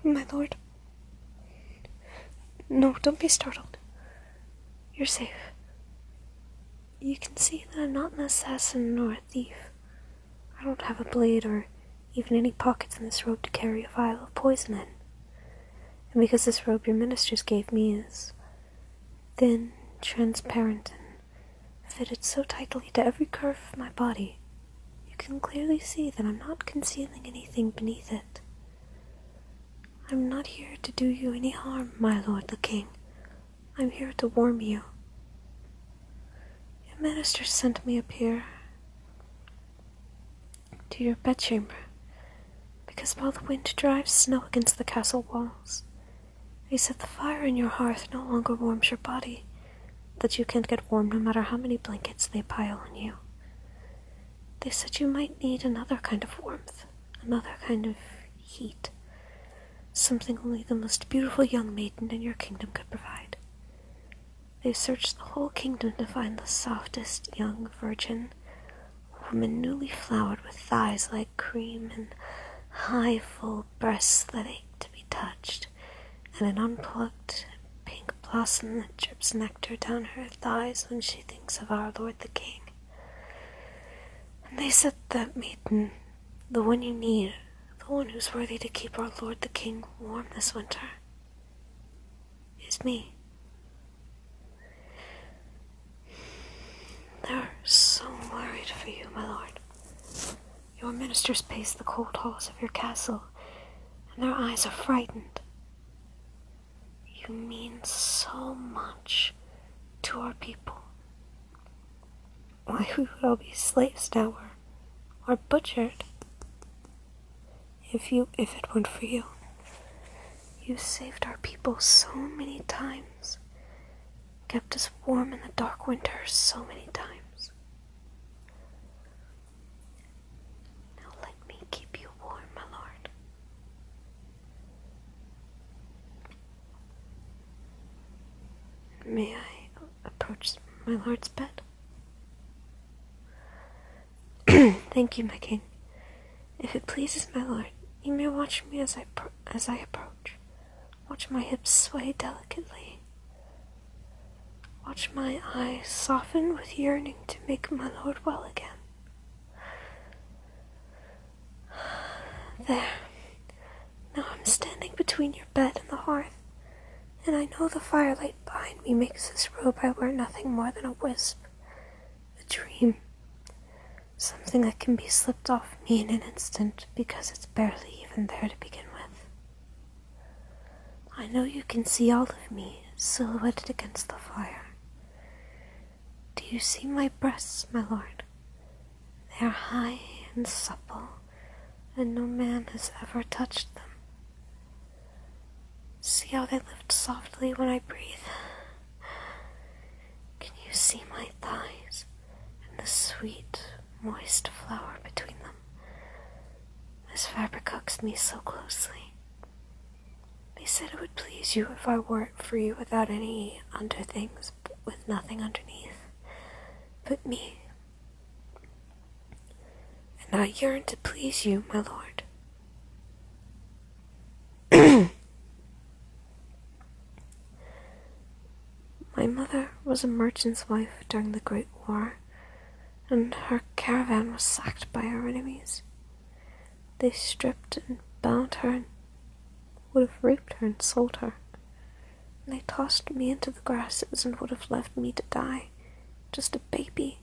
My lord. No, don't be startled. You're safe. You can see that I'm not an assassin nor a thief. I don't have a blade or even any pockets in this robe to carry a vial of poison in. And because this robe your ministers gave me is thin, transparent, and fitted so tightly to every curve of my body, you can clearly see that I'm not concealing anything beneath it. I'm not here to do you any harm, my lord the king. I'm here to warm you. Your ministers sent me up here to your bedchamber, because while the wind drives snow against the castle walls, they said the fire in your hearth no longer warms your body, that you can't get warm no matter how many blankets they pile on you. They said you might need another kind of warmth, another kind of heat, something only the most beautiful young maiden in your kingdom could provide. They searched the whole kingdom to find the softest young virgin, a woman newly flowered with thighs like cream and high, full breasts that ache to be touched, and an unplucked pink blossom that drips nectar down her thighs when she thinks of our lord the king. And they said that maiden, the one you need, the one who's worthy to keep our lord the king warm this winter, is me. They're so worried for you, my lord. Your ministers pace the cold halls of your castle, and their eyes are frightened. You mean so much to our people. Why, we would all be slaves now, or butchered, if it weren't for you. You saved our people so many times, kept us warm in the dark winters so many times. Now let me keep you warm, my lord. May I approach my lord's bed? Thank you, my king. If it pleases my lord, you may watch me as I approach. Watch my hips sway delicately. Watch my eyes soften with yearning to make my lord well again. There. Now I'm standing between your bed and the hearth, and I know the firelight behind me makes this robe I wear nothing more than a wisp, a dream, something that can be slipped off me in an instant because it's barely even there to begin with. I know you can see all of me silhouetted against the fire. Do you see my breasts, my lord? They are high and supple, and no man has ever touched them. See how they lift softly when I breathe? Can you see my thighs and the sweet, moist flower between them? This fabric hugs me so closely. They said it would please you if I wore it for you without any under things, with nothing underneath but me. And I yearn to please you, my lord. My mother was a merchant's wife during the Great War, and her caravan was sacked by our enemies. They stripped and bound her and would have raped her and sold her. And they tossed me into the grasses and would have left me to die, just a baby.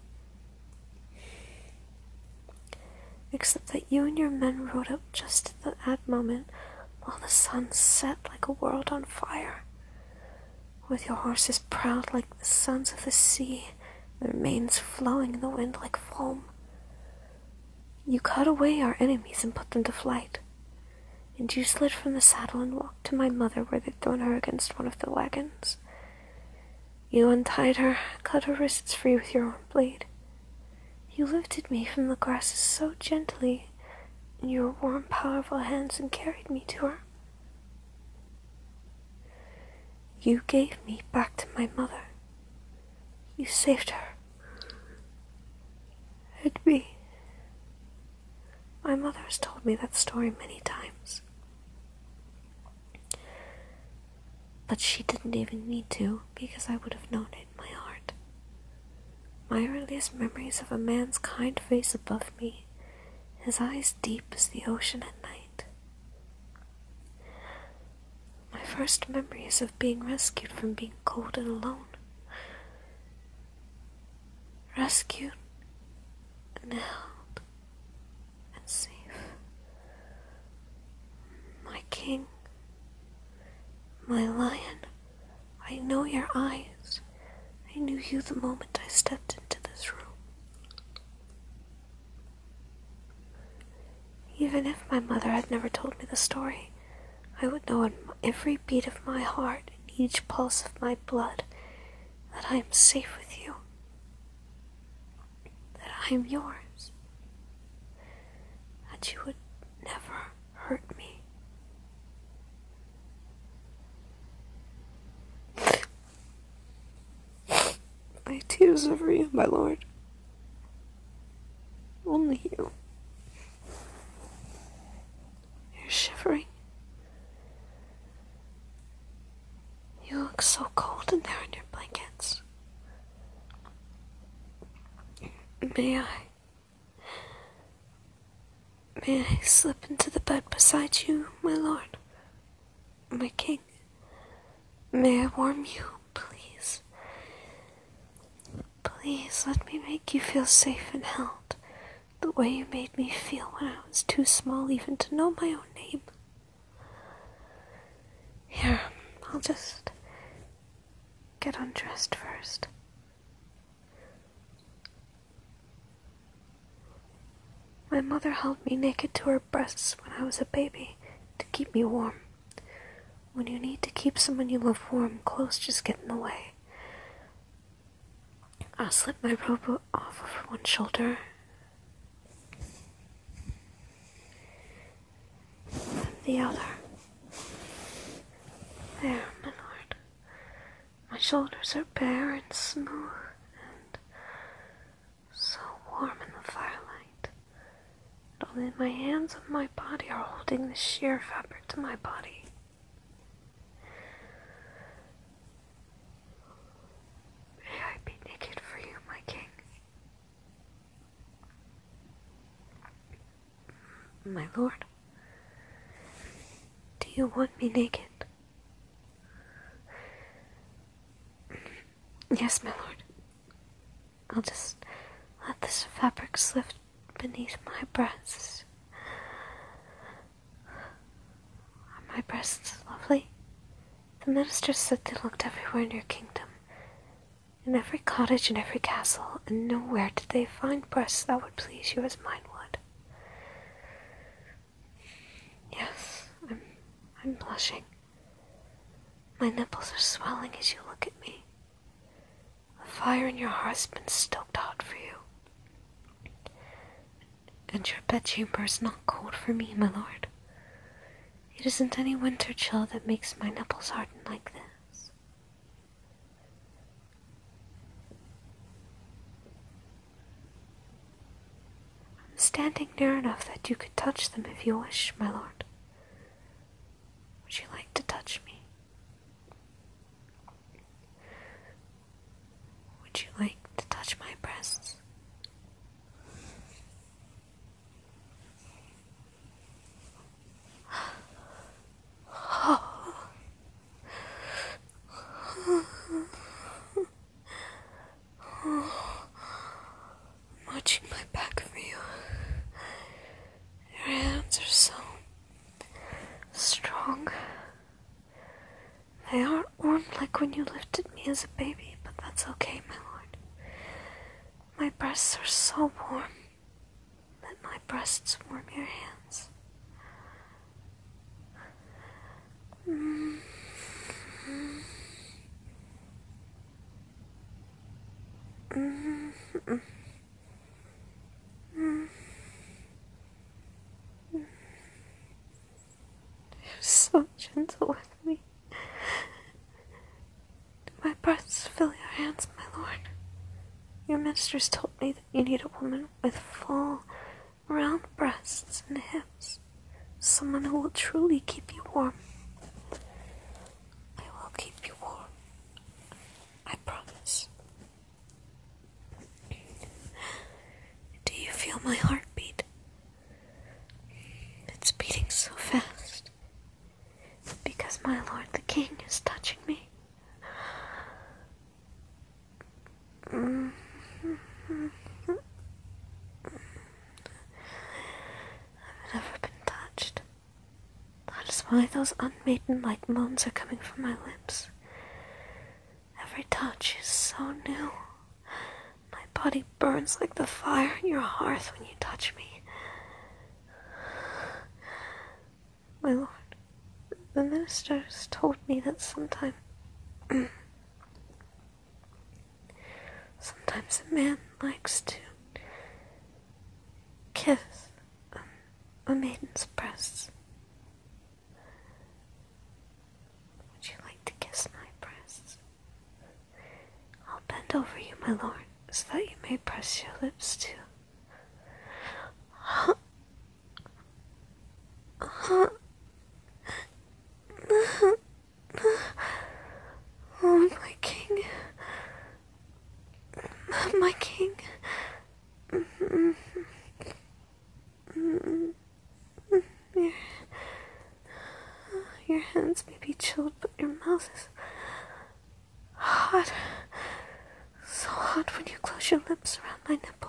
Except that you and your men rode up just at that moment while the sun set like a world on fire. With your horses proud like the sons of the sea, their manes flowing in the wind like foam. You cut away our enemies and put them to flight, and you slid from the saddle and walked to my mother where they'd thrown her against one of the wagons. You untied her, cut her wrists free with your own blade. You lifted me from the grasses so gently in your warm, powerful hands and carried me to her. You gave me back to my mother. You saved her. And me. My mother has told me that story many times. But she didn't even need to, because I would have known it in my heart. My earliest memories of a man's kind face above me, his eyes deep as the ocean at night. My first memories of being rescued from being cold and alone. Rescued and held and safe. My king, my lion, I know your eyes. I knew you the moment I stepped into this room. Even if my mother had never told me the story, I would know in every beat of my heart and each pulse of my blood that I am safe with you, that I am yours, that you would never hurt me. My tears are for you, my lord. Only you. You're shivering. You look so cold in there in your blankets. May I slip into the bed beside you, my lord? My king? May I warm you, please? Please let me make you feel safe and held, the way you made me feel when I was too small even to know my own name. Here, I'll just get undressed first. My mother held me naked to her breasts when I was a baby to keep me warm. When you need to keep someone you love warm, clothes just get in the way. I'll slip my robe off of one shoulder, and the other. There, my lord. My shoulders are bare and smooth, and so warm in the firelight. And only my hands and my body are holding the sheer fabric to my body. May I be naked for you, my king? My lord, do you want me naked? Yes, my lord. I'll just let this fabric slip beneath my breasts. Are my breasts lovely? The minister said they looked everywhere in your kingdom, in every cottage and every castle, and nowhere did they find breasts that would please you as mine would. Yes, I'm blushing. My nipples are swelling as you look at me. The fire in your heart's been stoked hot for you. And your bedchamber is not cold for me, my lord. It isn't any winter chill that makes my nipples harden like this. I'm standing near enough that you could touch them if you wish, my lord. Would you like to touch me? Would you like to touch my breasts? I'm watching my back for you. Your hands are so strong. They aren't warm like when you lifted me as a baby, but that's okay, my lord. My breasts are so warm. Let my breasts warm your hands. You're so gentle with me. Do my breasts fill your hands, my lord? Your ministers told me that you need a woman with full, round breasts and hips. Someone who will truly keep you warm. I will Why those unmaiden-like moans are coming from my lips. Every touch is so new. My body burns like the fire in your hearth when you touch me. My lord, the ministers told me that sometimes a man likes to kiss a maiden's breasts. Would you like to kiss my breasts? I'll bend over you, my lord, so that you may press your lips too. Oh, my king. My king. Your hands may be chilled, but your mouth is hot. So hot when you close your lips around my nipple.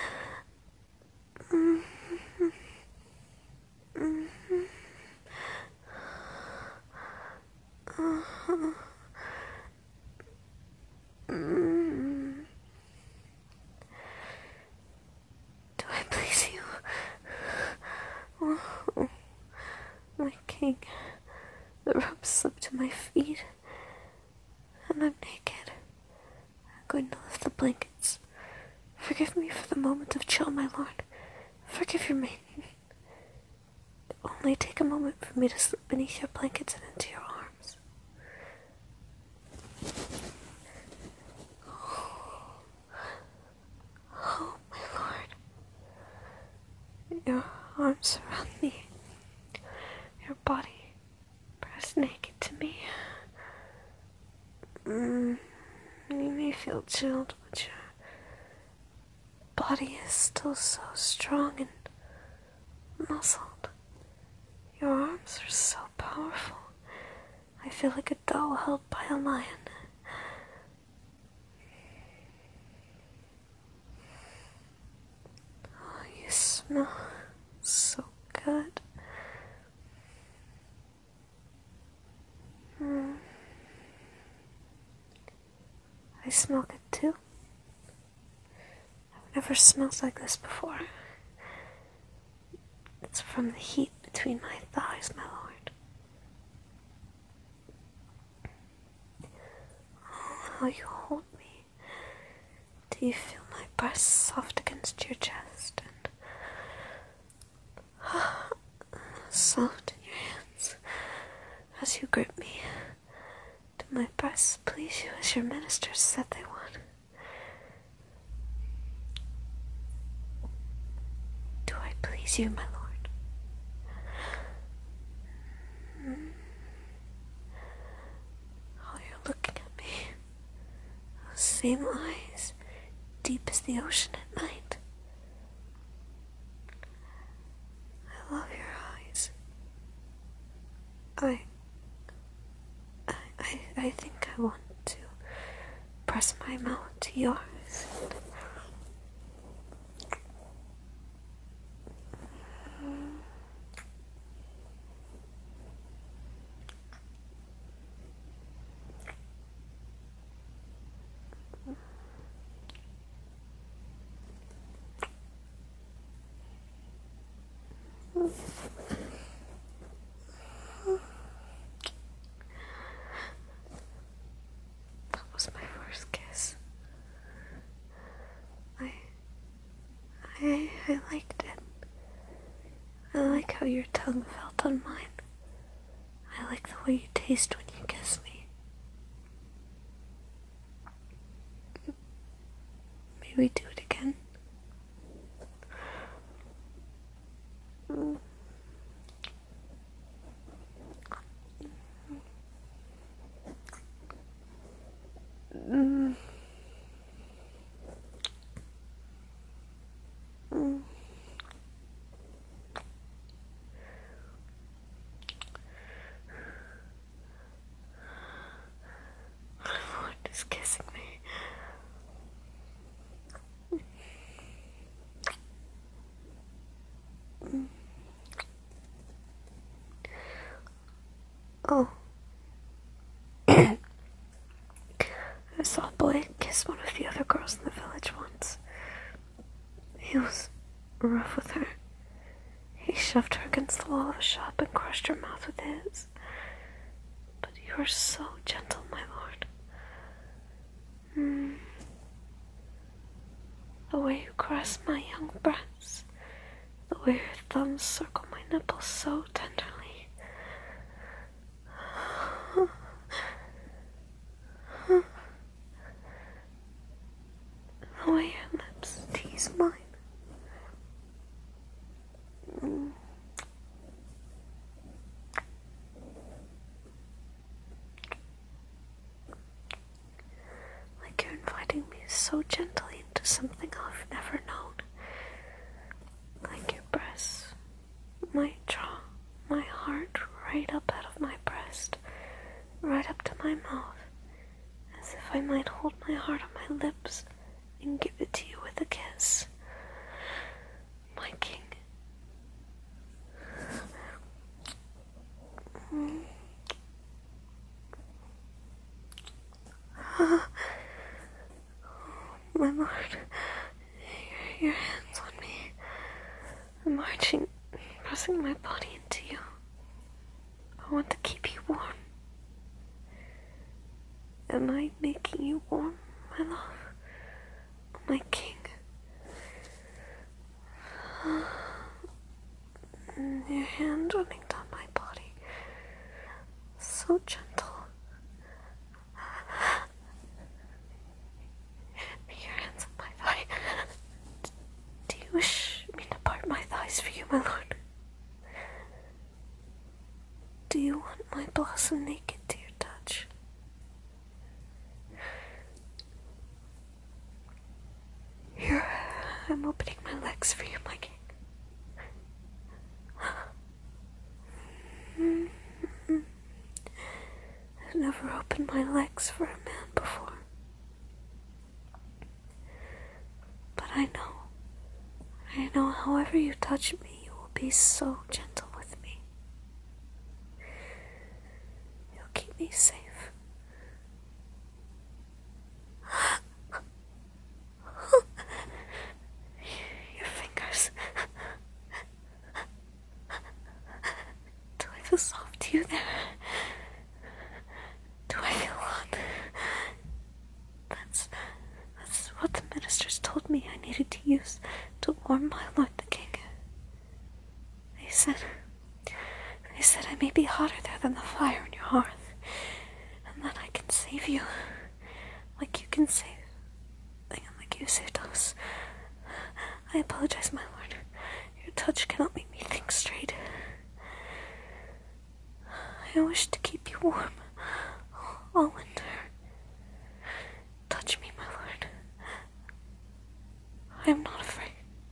Do I please you? Oh, my king. The rope slipped to my feet, and I'm naked. I'm going to lift the blankets. Forgive me for the moment of chill, my lord. Forgive your maiden. Only take a moment for me to slip beneath your blankets and into your arms. Oh, my lord. Your arms surround me. Your body pressed naked to me. You may feel chilled, but your body is still so strong and muscled. Your arms are so powerful. I feel like a doll held by a lion. Oh, you smell so good. I smell good too. I've never smelled like this before. It's from the heat between my thighs, my lord. Oh, how you hold me. Do you feel my breasts soft against your chest and soft in your hands as you grip me? Do my breasts please you as your ministers said they would? Do I please you, my lord? Oh, you're looking at me. Those same eyes, deep as the ocean at night. I love your eyes. I think I want to press my mouth to yours. That was my first kiss. I liked it. I like how your tongue felt on mine. I like the way you taste when you kiss me. May we do it again? Lord is kissing me. Oh. I saw a boy kiss one of the other girls in the village once. He was rough with her. He shoved her against the wall of a shop and crushed her mouth with his. But you are so gentle, my lord. The way you caress my young breasts, the way your thumbs circle my nipples so tenderly. The way your lips tease mine. Like you're inviting me so gently into something I've never known. Like your breasts, my jaw, my heart right up out of my breast, right up to my mouth, as if I might hold my heart on my lips and give it to you with a kiss. My king. My lord, your hands on me. I'm marching, pressing my body into you. I want to keep you warm. Am I making you warm, my love? My king. Your hand running down my body. So gentle. Your hands on my thigh. Do you wish me to part my thighs for you, my lord? Do you want my blossom naked to your touch? Here, I'm opening my legs for you, my king. I've never opened my legs for a man before. But I know however you touch me, you will be so gentle with me. You'll keep me safe. Your fingers. Do I feel soft to you there? Do I feel hot? That's what the ministers told me I needed to use to warm my lord the king. They said I may be hotter there than the fire in your hearth, and that I can save you, like you saved us. I apologize, my lord. Your touch cannot make me think straight. I wish to keep you warm all winter. Touch me, my lord. I am not afraid.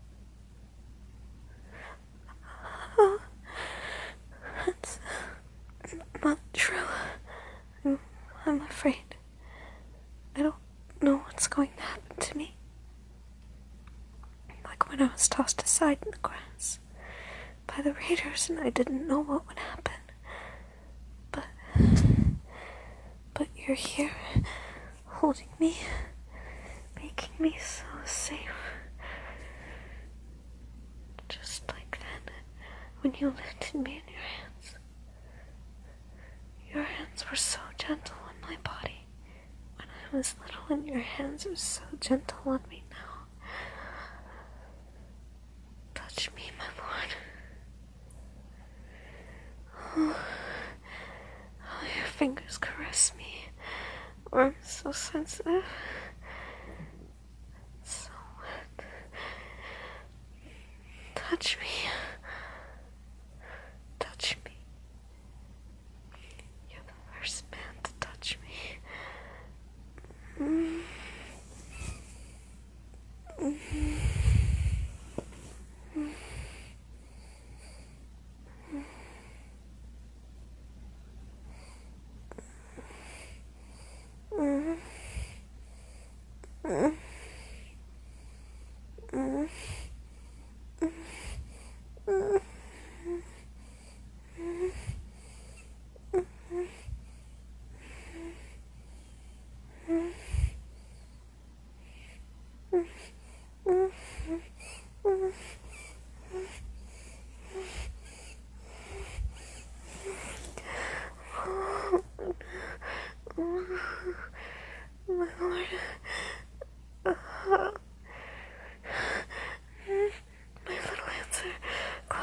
That's not true. I'm afraid. I don't know what's going to happen to me. Like when I was tossed aside in the grass by the raiders and I didn't know what would happen. But you're here, holding me, making me so safe. Just like then, when you lifted me in your hands. Your hands were so gentle on my body. When I was little and your hands are so gentle on me now. Touch me, my lord. Oh, your fingers caress me. I'm so sensitive. So wet. Touch me. Touch me. You're the first man to touch me.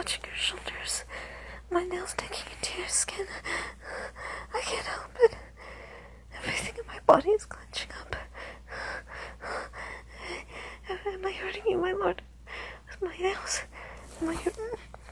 touching your shoulders, my nails digging into your skin. I can't help it. Everything in my body is clenching up. Am I hurting you, my lord? With my nails? Am I hurting?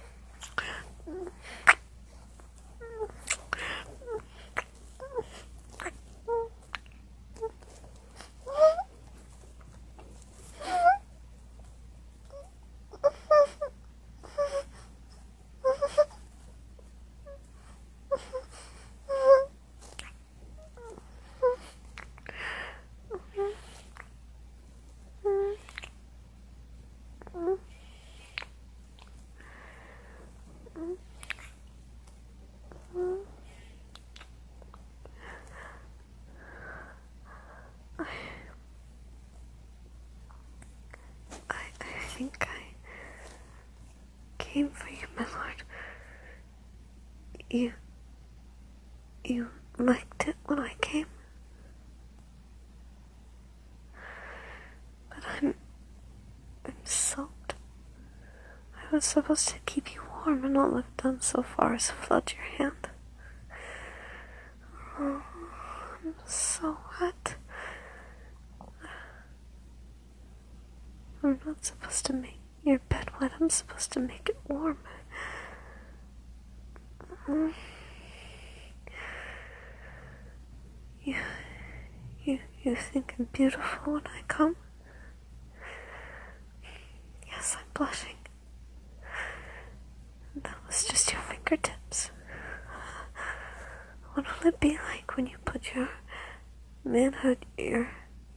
I think I came for you, my lord. You liked it when I came. But I'm soaked. I was supposed to keep you warm, and all I've done so far is flood your hand. Oh, I'm so wet. I'm not supposed to make your bed wet. I'm supposed to make it warm. You think I'm beautiful when I come? Yes, I'm blushing. That was just your fingertips. What will it be like when you put your manhood, your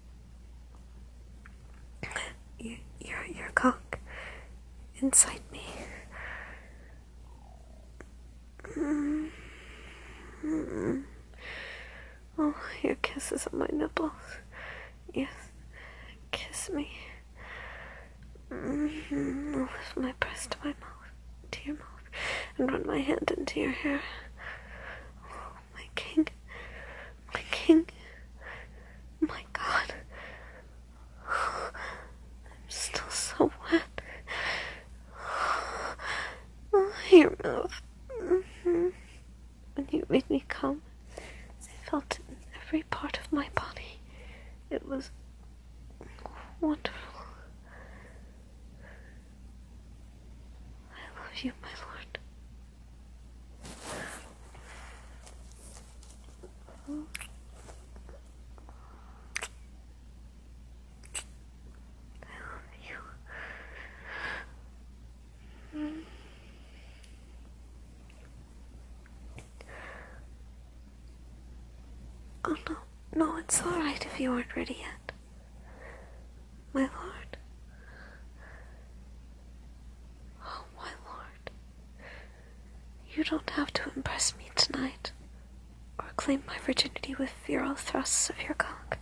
cock inside me? Oh, your kisses on my nipples. Yes, kiss me. I'll lift my breast to my mouth, to your mouth, and run my hand into your hair. Oh, my king, my God. I'm still so wet. Oh, your mouth. When you made me come, I felt it in every part of my body. It was wonderful. I love you, my lord. I love you. Oh, no, it's all right if you aren't ready yet, my lord. Oh, my lord. You don't have to impress me tonight, or claim my virginity with virile thrusts of your cock.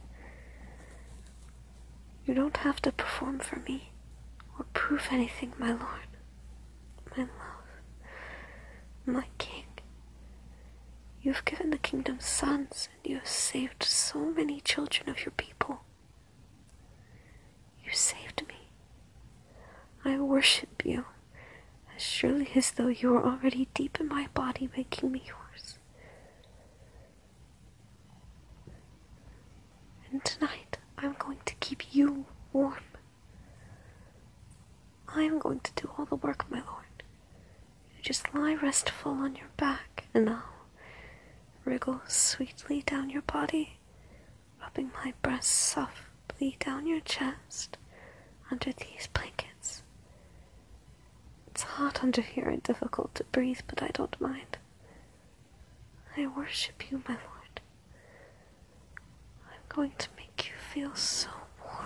You don't have to perform for me, or prove anything, my lord, my love, my king. You've given the kingdom sons, and you have saved so many children of your people. You saved me. I worship you, as surely as though you were already deep in my body, making me yours. And tonight, I'm going to keep you warm. I am going to do all the work, my lord. You just lie restful on your back, and I'll wriggle sweetly down your body, rubbing my breasts softly down your chest under these blankets. It's hot under here and difficult to breathe, but I don't mind. I worship you, my lord. I'm going to make you feel so warm.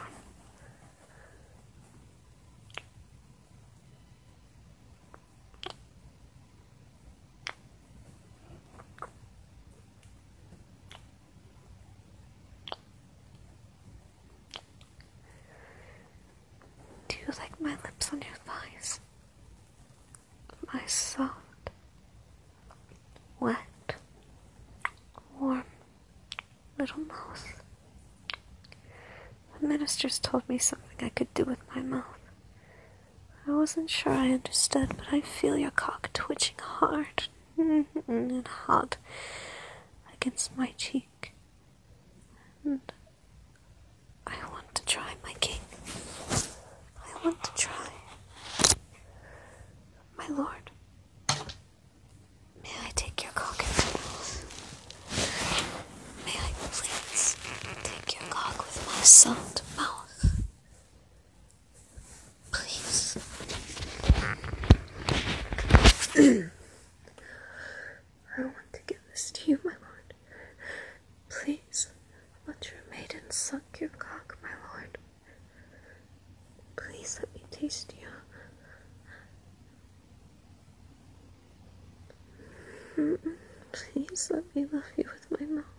Do you like my lips on your thighs? My soft, wet, warm little mouth. The ministers told me something I could do with my mouth. I wasn't sure I understood, but I feel your cock twitching hard and hot against my cheek. And I want to try, my king. I want to try. My lord, may I take your cock in my mouth? May I please take your cock with my soft mouth? Please. I want to give this to you, my lord. Please, let your maiden suck your cock, my lord. Please let me taste you. Please let me love you with my mouth.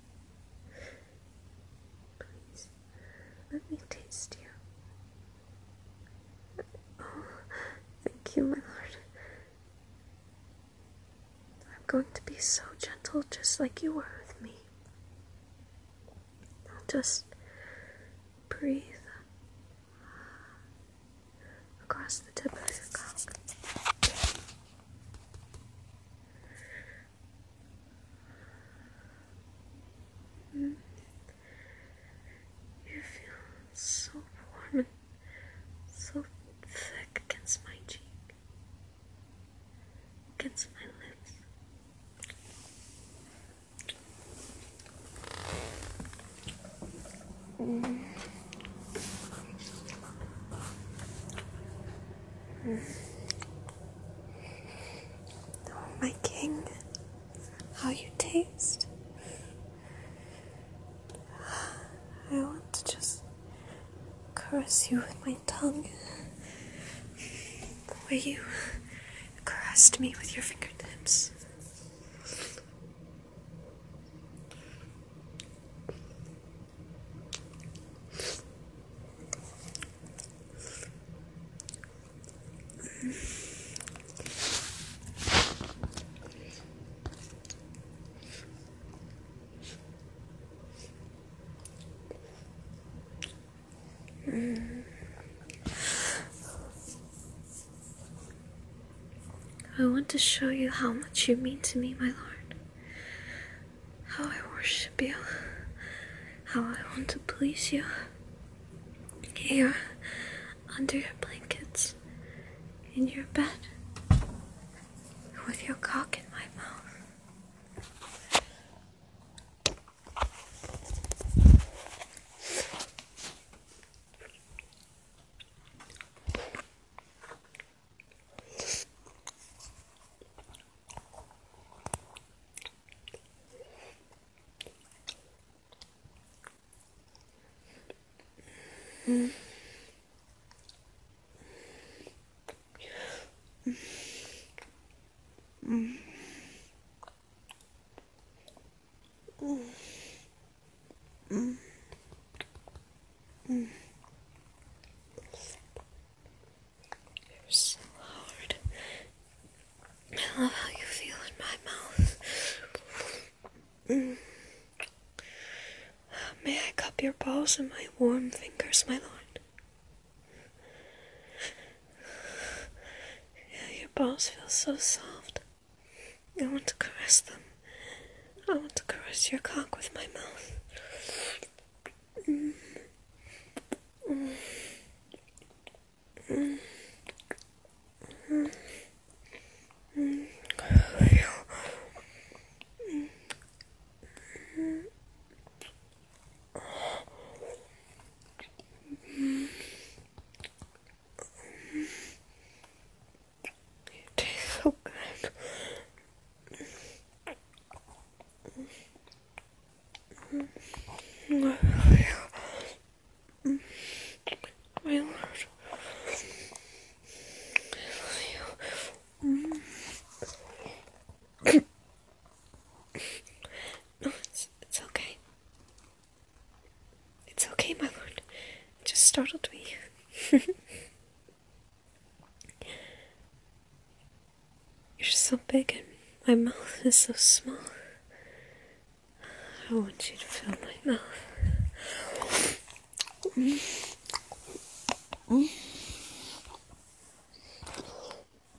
Please let me taste you. Oh, thank you, my lord. I'm going to be so gentle, just like you were with me. I'll just breathe across the tip of your cock. You feel so warm and so thick against my cheek, against my lips. Oh, my king, how you taste. I want to just caress you with my tongue, the way you caressed me with your fingertips. I want to show you how much you mean to me, my lord. How I worship you. How I want to please you. Here, under your blankets, in your bed, with your cock in my mouth. You're so hard. I love how you feel in my mouth. May I cup your balls in my warm fingers, my lord? Yeah, your balls feel so soft. I want to caress them. I want to caress your cock with my mouth. You taste so good. My lord. No, it's okay. It's okay, my lord. It just startled me. You're so big and my mouth is so small. I want you to fill my mouth.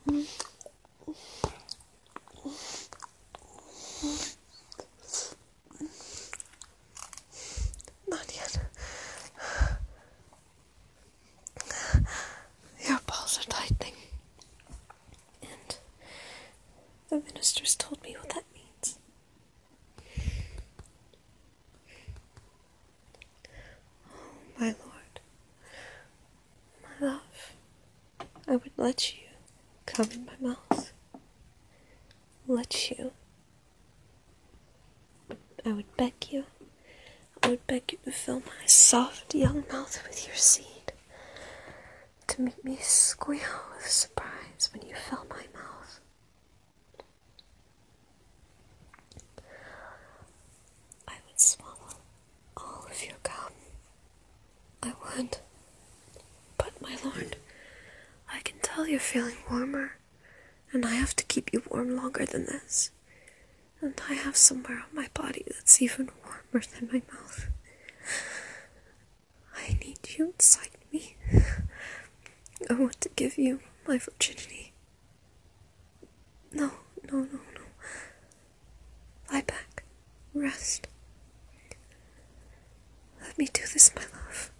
Not yet. Your balls are tightening. And the ministers told me what that means. Oh, my lord. My love. I would let you come in my mouth. Let you. I would beg you. I would beg you to fill my soft young mouth with your seed. To make me squeal with surprise when you fill my mouth. I would swallow all of your gum. I would. But, my lord, I can tell you're feeling warmer, and I have to keep you warm longer than this. And I have somewhere on my body that's even warmer than my mouth. I need you inside me. I want to give you my virginity. No. Lie back. Rest. Let me do this, my love.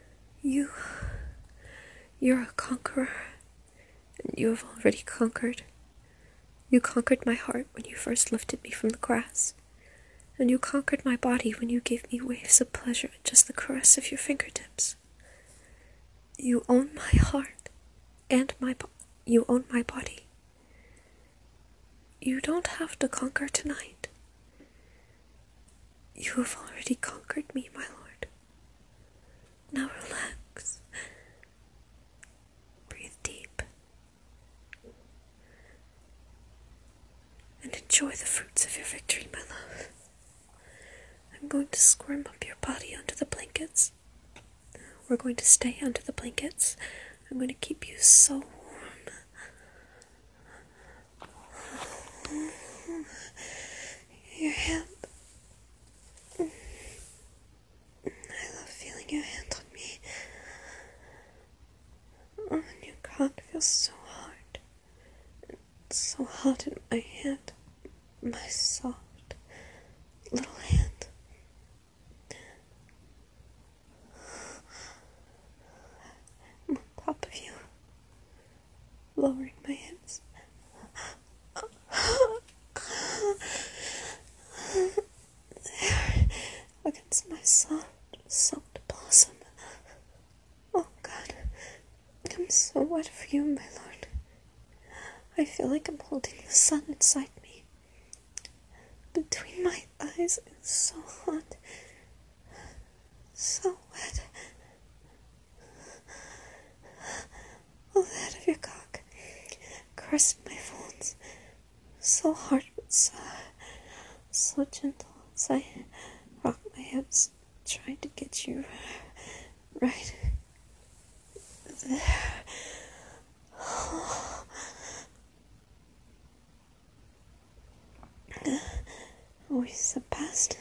You're a conqueror, and you have already conquered. You conquered my heart when you first lifted me from the grass, and you conquered my body when you gave me waves of pleasure at just the caress of your fingertips. You own my heart, and you own my body. You don't have to conquer tonight. You have already conquered me, my lord. Now relax. Breathe deep. And enjoy the fruits of your victory, my love. I'm going to squirm up your body under the blankets. We're going to stay under the blankets. I'm going to keep you so warm. Your hand. I love feeling your hand on me. Oh, and your cock feels so hard. It's so hot in my hand. My soft little hand. I'm on top of you, lowering my hips. There, against my soft, soaked blossom. Oh God, I'm so wet for you, my lord. I feel like I'm holding the sun inside me. Between my eyes, it's so hot, so wet. Oh, the head of your cock, caressing my folds, so hard but so gentle as I rock my hips, trying to get you right there. Always the best.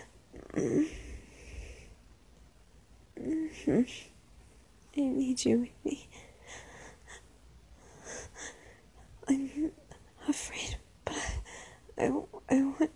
I need you with me. I'm afraid, but I want,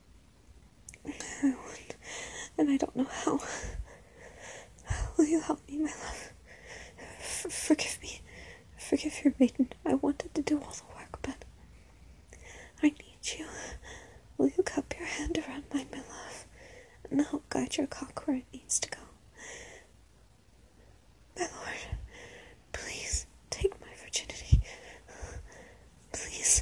and I don't know how. Will you help me, my love? Forgive me. Forgive your maiden. I wanted to do all the work, but I need you. Will you cup your hand around mine, my love, and help guide your cock where it needs to go? My lord, please take my virginity. Please.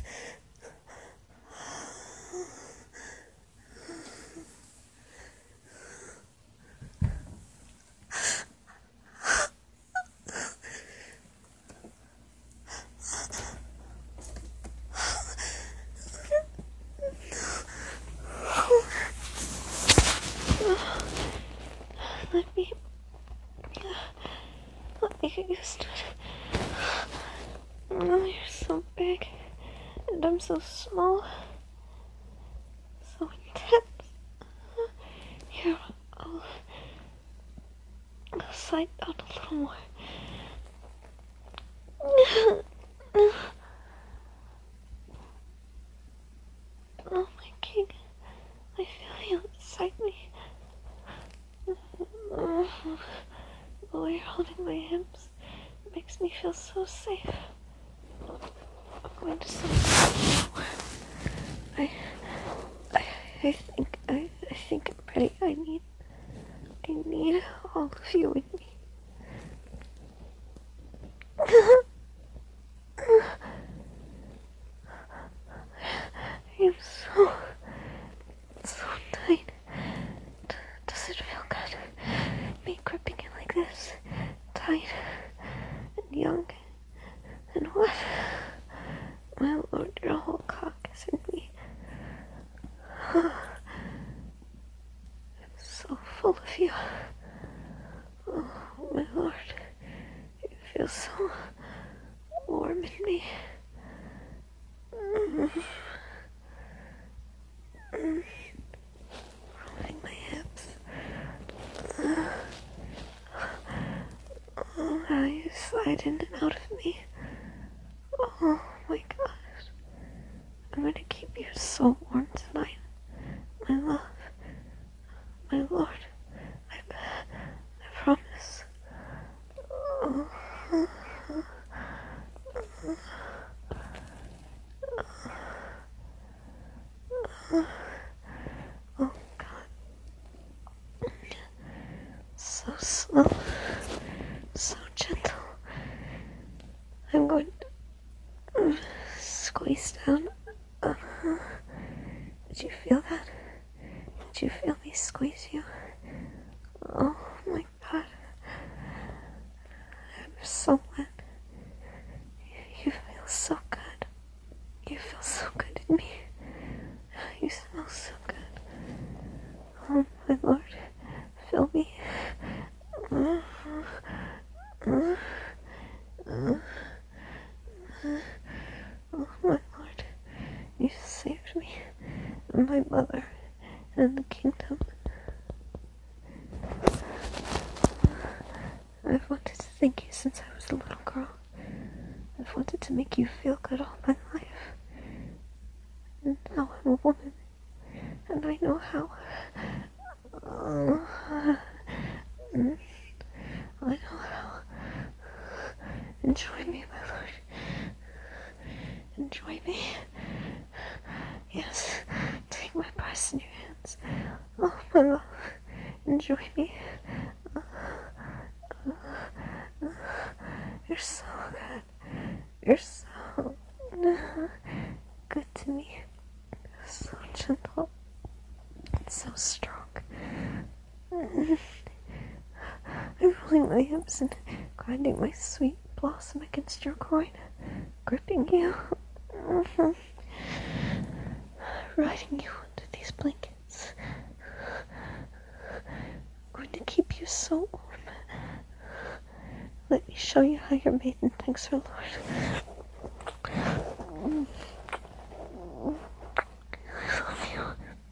Let me get used to it. Oh, you're so big, and I'm so small, so intense. Here, I'll slide down a little more. working. I feel you inside me. The way you're holding my hips makes me feel so safe. I'm going to sleep. I think I'm ready. I need all of you in me. I am so tight. Does it feel good? Me gripping it like this, tight and young and what? My lord, your whole cock is in me. I'm so full of you. Oh, my lord, you feel so warm in me. Rubbing my hips. Oh, how you slide in and out of me. Oh my gosh. I'm going to keep you so warm tonight. My love. My lord. I promise. Oh. Oh God. So slow. So gentle. I'm going to squeeze down. Did you feel that? Did you feel me squeeze you? Oh my God. I'm so wet. You feel so good. You feel so good in me. You smell so good. Oh my lord. Fill me. Oh my lord. You saved me. And my mother. And the kingdom. I've wanted to thank you since I was a little girl. I've wanted to make you feel good all my life. And now I'm a woman. And I know how. I know how. Enjoy me, my lord. Enjoy me. Yes. Take my breast in your hands. Oh, my love. Enjoy me. You're so good. You're so good to me. So gentle. So strong. I'm rolling my hips and grinding my sweet blossom against your groin, gripping you, riding you into these blankets. I'm going to keep you so warm. Let me show you how your maiden thanks her lord. I love you.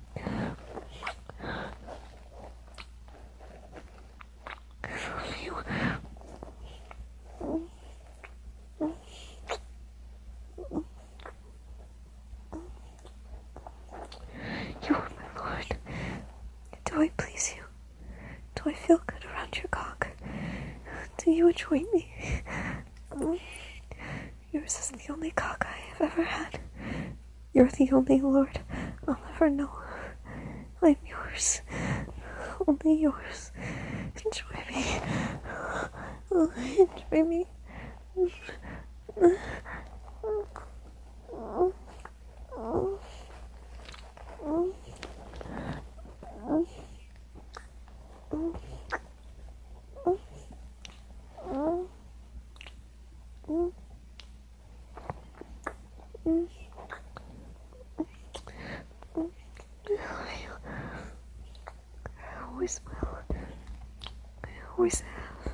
You are my lord. Do I please you? Do I feel good around your cock? Do you enjoy me? Yours is the only cock I have ever had. You're the only lord I'll ever know. I'm yours. Only yours. Enjoy me. Oh, enjoy me. I always will. I always have.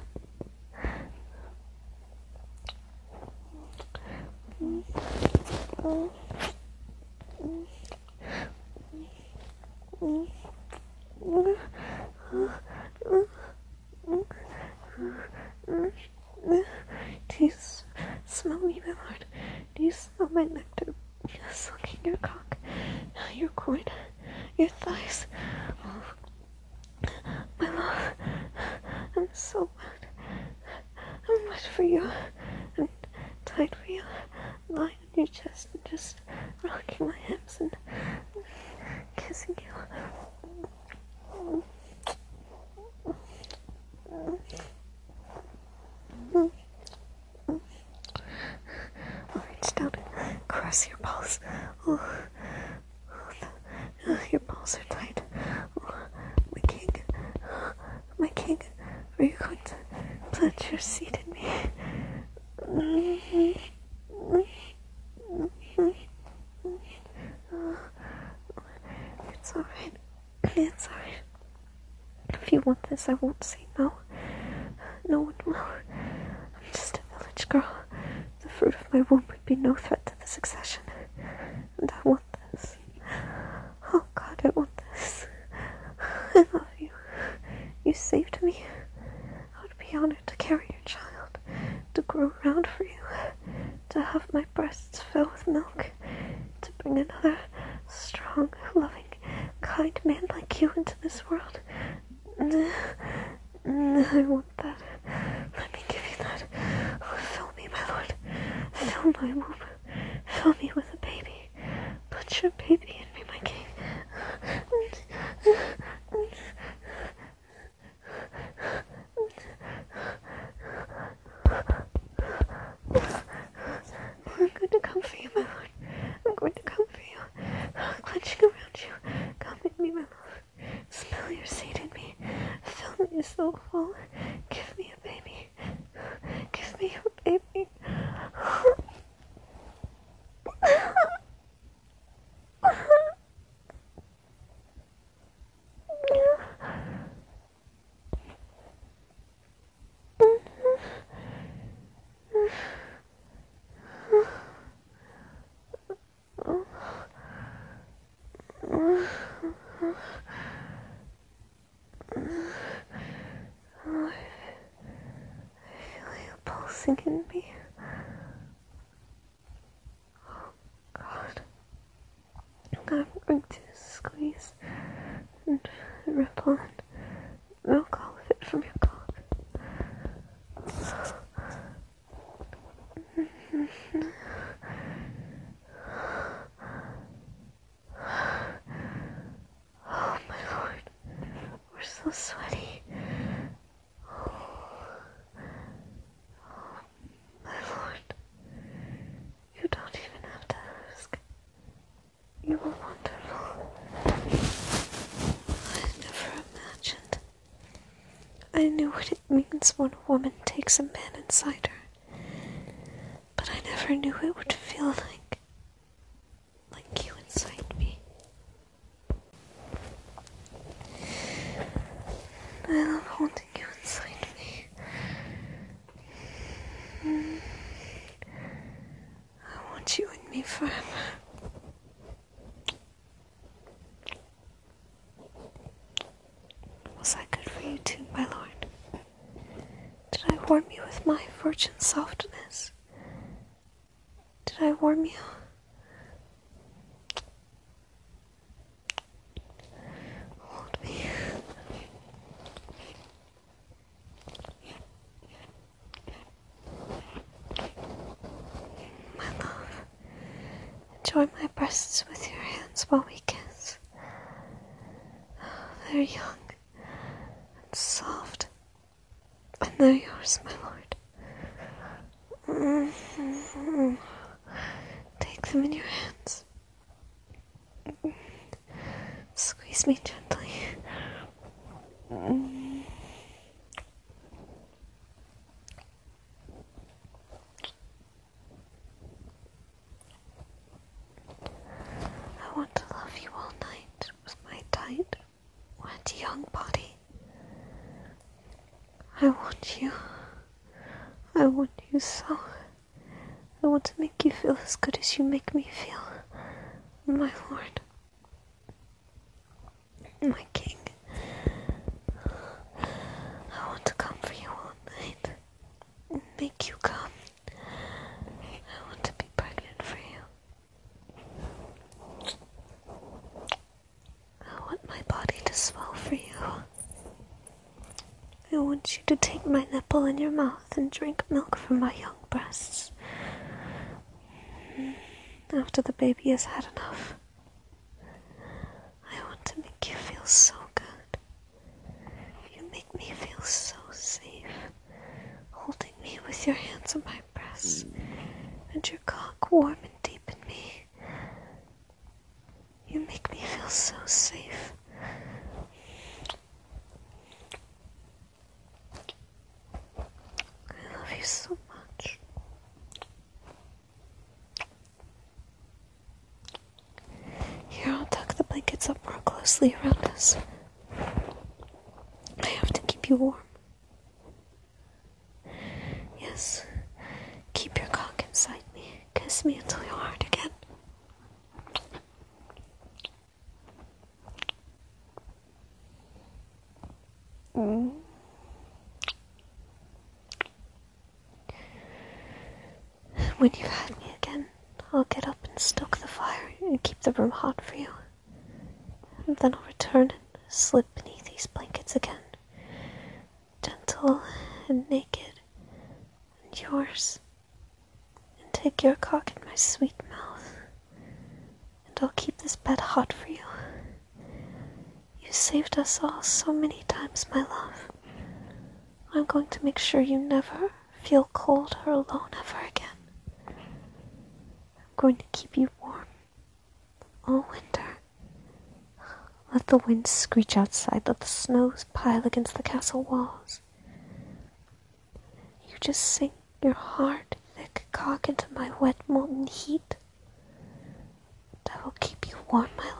Do you smell me, my lord? Do you smell my nectar sucking your cock, your groin? chest and just rocking my hips and kissing you. I'll reach down and caress your balls. Your balls are tight. My king, are you going to plant your seed in me? It's alright. It's alright. If you want this, I won't say no. No one will. I'm just a village girl. The fruit of my womb would be no threat to the succession. And I want this. Oh God, I want this. I love you. You saved me. I would be honored to carry your child, to grow around for you, to have my breasts fill with milk, to bring another strong, loving, kind man like you into this world. I want that. Let me give you that. Fill me, my lord. Fill my womb. Fill me with a baby. Put your baby in me, my king. I'm going to come for you, my lord. I'm going to come for you. Clenching around you. Come in me, my love. Smell your seed in me. Fill me so full. Give me a baby. Give me a baby. Pulsing in me. Oh God. I'm going to squeeze and ripple and milk all of it from your cock. Oh my lord. We're so sweaty. My lord, you don't even have to ask. You are wonderful. I never imagined. I knew what it means when a woman takes a man inside her, but I never knew it would feel like you inside me. I love holding you inside me. I want you in me forever. Was I good for you too, my lord? Did I warm you with my virgin softness? Did I warm you? Hold me. My love, enjoy my breasts with your hands while we kiss. They're young and soft, and they're yours, my lord. Take them in your hands. Squeeze me gently. I want to love you all night with my tight, wet young body. I want you. I want you so. I want to make you feel as good as you make me feel, my lord, my king. I want to come for you all night and make you come. I want to be pregnant for you. I want my body to swell for you. I want you to take my nipple in your mouth and drink milk from my young breasts. after the baby has had enough. I want to make you feel so good. You make me feel so safe, holding me with your hands on my breasts, and your cock warm and deep in me. You make me feel so safe. I love you so much. Here, I'll tuck the blankets up more closely around us. I have to keep you warm. Yes, keep your cock inside me. Kiss me until you're hard again. When you've had me again, I'll get up and stoke the fire and keep the room hot for you. And then I'll return and slip beneath these blankets again, gentle and naked and yours, and take your cock in my sweet mouth, and I'll keep this bed hot for you. You saved us all so many times, my love. I'm going to make sure you never feel cold or alone ever again. I'm going to keep you warm all winter. Let the wind screech outside, let the snows pile against the castle walls. You just sink your hard, thick cock into my wet, molten heat, and I will keep you warm, my